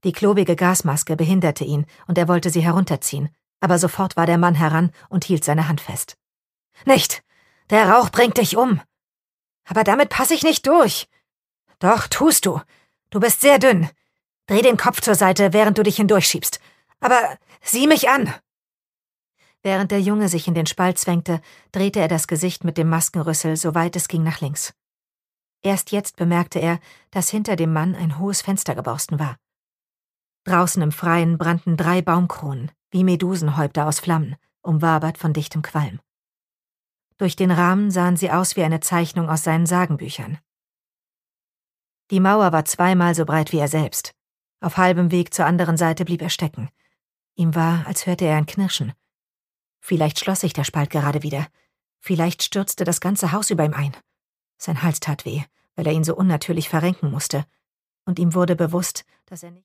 Die klobige Gasmaske behinderte ihn und er wollte sie herunterziehen, aber sofort war der Mann heran und hielt seine Hand fest. »Nicht! Der Rauch bringt dich um!« »Aber damit passe ich nicht durch!« »Doch, tust du. Du bist sehr dünn. Dreh den Kopf zur Seite, während du dich hindurchschiebst. Aber sieh mich an!« Während der Junge sich in den Spalt zwängte, drehte er das Gesicht mit dem Maskenrüssel, soweit es ging, nach links. Erst jetzt bemerkte er, dass hinter dem Mann ein hohes Fenster geborsten war. Draußen im Freien brannten 3 Baumkronen, wie Medusenhäupter aus Flammen, umwabert von dichtem Qualm. Durch den Rahmen sahen sie aus wie eine Zeichnung aus seinen Sagenbüchern. Die Mauer war 2-mal so breit wie er selbst. Auf halbem Weg zur anderen Seite blieb er stecken. Ihm war, als hörte er ein Knirschen. Vielleicht schloss sich der Spalt gerade wieder. Vielleicht stürzte das ganze Haus über ihm ein. Sein Hals tat weh, weil er ihn so unnatürlich verrenken musste. Und ihm wurde bewusst, dass er nicht